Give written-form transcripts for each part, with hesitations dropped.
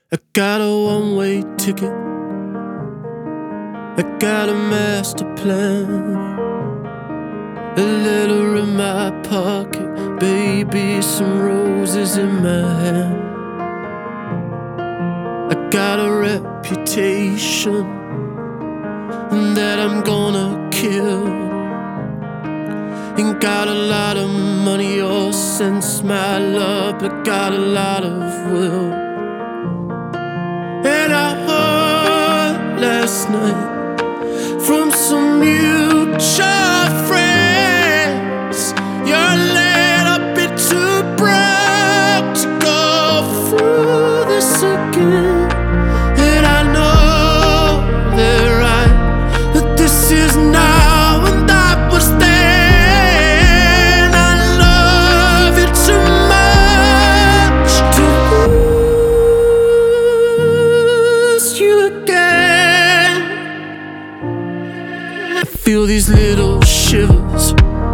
I got a one-way ticket, I got a master plan, a letter in my pocket, baby, some roses in my hand. I got a reputation that I'm gonna kill. Ain't got a lot of money or sense, my love, but got a lot of will. And I heard last night from some mutual friends, you're laid a bit too broke to go through this again. And I know they're right, that this is now and that was then. I love you too much to lose you again. I feel these little shivers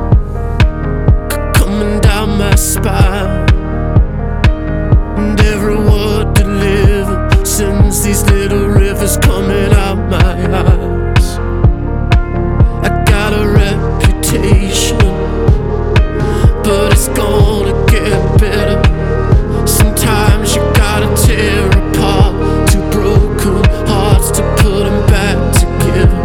coming down my spine, and every word delivered sends these little rivers coming out my eyes. I got a reputation, but it's gonna get better. Sometimes you gotta tear apart two broken hearts to put them back together.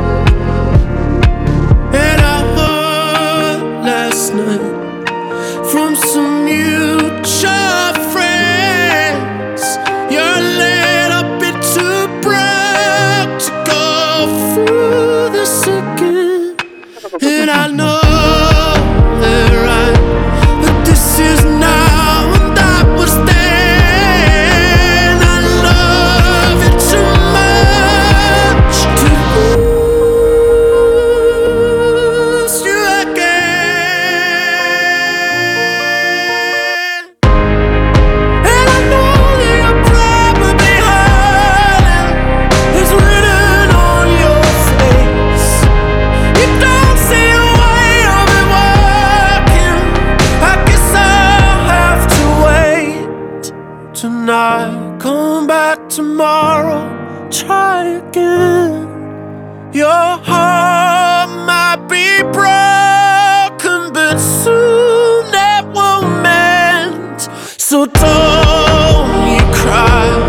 And I heard last night from some mutual friends, you're laid a bit too broke to go through this again. And I know they're right, that this is now and that was then. I love you too much to lose you again. And I know that you're probably hurting, it's written on your face. You don't see a way of it working, I guess I'll have to wait tonight. Come back tomorrow, try again. Your heart might be broken, but soon it will mend. So don't you cry.